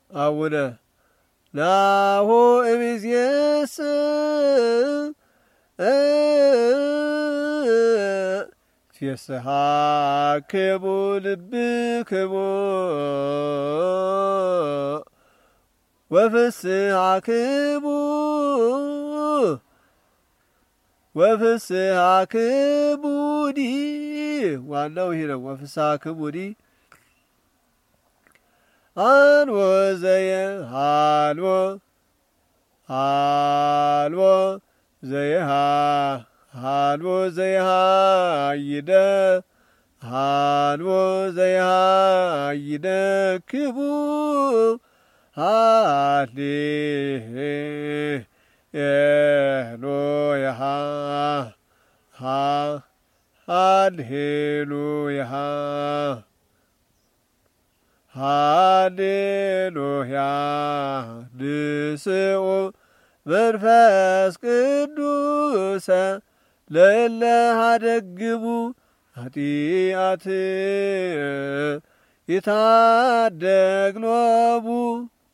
አቡነ ናሁ እምይእዜሰ ትፌስሐክሙ ልብክሙ ወፍስሐክሙኒ ዋናው ይሄ ነው። ወፍስሐክሙኒ አንወ ዘይሃልዎ ሃልዎ ዘይሃልዎ ዘይሃይደ ሃልዎ ዘይሃይደክሙ ሃሌሉያ ሃሌሉያ ሃሌሉያ ንስኡ መንፈስ ቅዱሰ ለእለ ኀደግሙ ኃጢአት ይታደግሎሙ